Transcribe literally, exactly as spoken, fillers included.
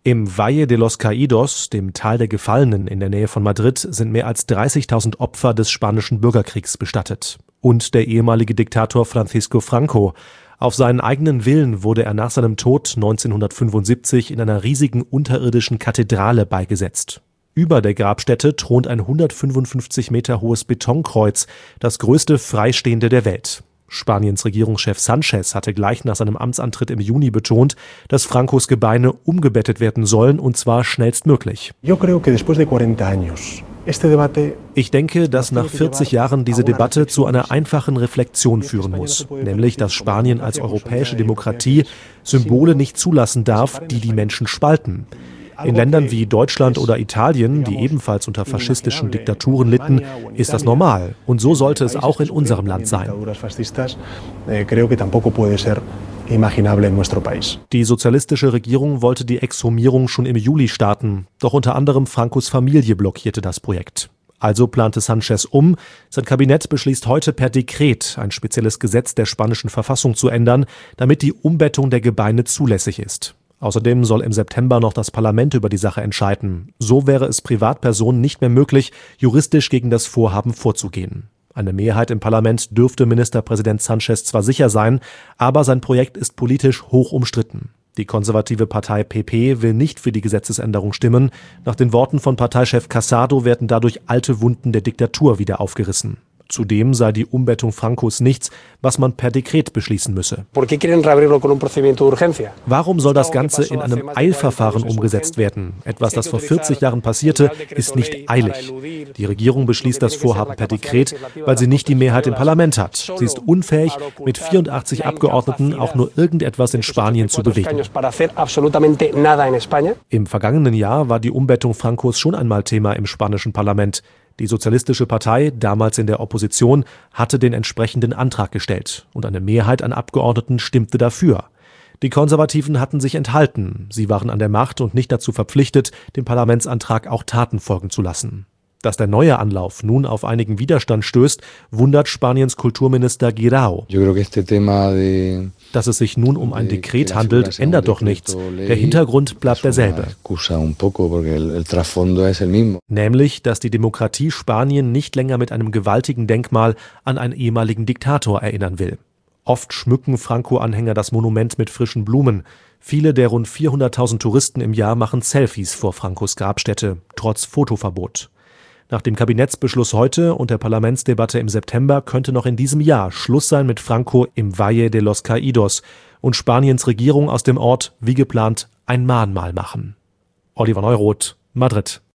Im Valle de los Caídos, dem Tal der Gefallenen in der Nähe von Madrid, sind mehr als dreißigtausend Opfer des spanischen Bürgerkriegs bestattet. Und der ehemalige Diktator Francisco Franco. Auf seinen eigenen Willen wurde er nach seinem Tod neunzehnhundertfünfundsiebzig in einer riesigen unterirdischen Kathedrale beigesetzt. Über der Grabstätte thront ein hundertfünfundfünfzig Meter hohes Betonkreuz, das größte Freistehende der Welt. Spaniens Regierungschef Sánchez hatte gleich nach seinem Amtsantritt im Juni betont, dass Francos Gebeine umgebettet werden sollen, und zwar schnellstmöglich. Ich denke, dass nach vierzig Jahren diese Debatte zu einer einfachen Reflexion führen muss, nämlich dass Spanien als europäische Demokratie Symbole nicht zulassen darf, die die Menschen spalten. In Ländern wie Deutschland oder Italien, die ebenfalls unter faschistischen Diktaturen litten, ist das normal. Und so sollte es auch in unserem Land sein. Die sozialistische Regierung wollte die Exhumierung schon im Juli starten, doch unter anderem Francos Familie blockierte das Projekt. Also plante Sánchez um. Sein Kabinett beschließt heute per Dekret, ein spezielles Gesetz der spanischen Verfassung zu ändern, damit die Umbettung der Gebeine zulässig ist. Außerdem soll im September noch das Parlament über die Sache entscheiden. So wäre es Privatpersonen nicht mehr möglich, juristisch gegen das Vorhaben vorzugehen. Eine Mehrheit im Parlament dürfte Ministerpräsident Sánchez zwar sicher sein, aber sein Projekt ist politisch hoch umstritten. Die konservative Partei P P will nicht für die Gesetzesänderung stimmen. Nach den Worten von Parteichef Casado werden dadurch alte Wunden der Diktatur wieder aufgerissen. Zudem sei die Umbettung Francos nichts, was man per Dekret beschließen müsse. Warum soll das Ganze in einem Eilverfahren umgesetzt werden? Etwas, das vor vierzig Jahren passierte, ist nicht eilig. Die Regierung beschließt das Vorhaben per Dekret, weil sie nicht die Mehrheit im Parlament hat. Sie ist unfähig, mit vierundachtzig Abgeordneten auch nur irgendetwas in Spanien zu bewegen. Im vergangenen Jahr war die Umbettung Francos schon einmal Thema im spanischen Parlament. Die Sozialistische Partei, damals in der Opposition, hatte den entsprechenden Antrag gestellt und eine Mehrheit an Abgeordneten stimmte dafür. Die Konservativen hatten sich enthalten, sie waren an der Macht und nicht dazu verpflichtet, dem Parlamentsantrag auch Taten folgen zu lassen. Dass der neue Anlauf nun auf einigen Widerstand stößt, wundert Spaniens Kulturminister Guirao. Dass es sich nun um ein Dekret handelt, ändert doch nichts. Der Hintergrund bleibt derselbe. Nämlich, dass die Demokratie Spanien nicht länger mit einem gewaltigen Denkmal an einen ehemaligen Diktator erinnern will. Oft schmücken Franco-Anhänger das Monument mit frischen Blumen. Viele der rund vierhunderttausend Touristen im Jahr machen Selfies vor Francos Grabstätte, trotz Fotoverbot. Nach dem Kabinettsbeschluss heute und der Parlamentsdebatte im September könnte noch in diesem Jahr Schluss sein mit Franco im Valle de los Caídos und Spaniens Regierung aus dem Ort, wie geplant, ein Mahnmal machen. Oliver Neuroth, Madrid.